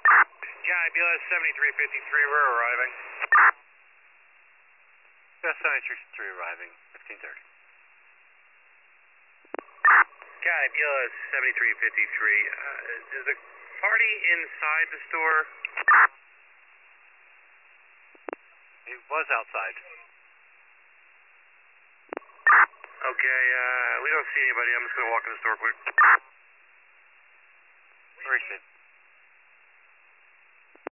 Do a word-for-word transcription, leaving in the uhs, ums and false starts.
County B L S seventy-three fifty-three, we're arriving. B L S seventy-three fifty-three arriving, fifteen thirty. County B L S seventy-three fifty-three, uh, is the party inside the store? It was outside. Okay, uh, we don't see anybody. I'm just going to walk in the store quick. Where is it?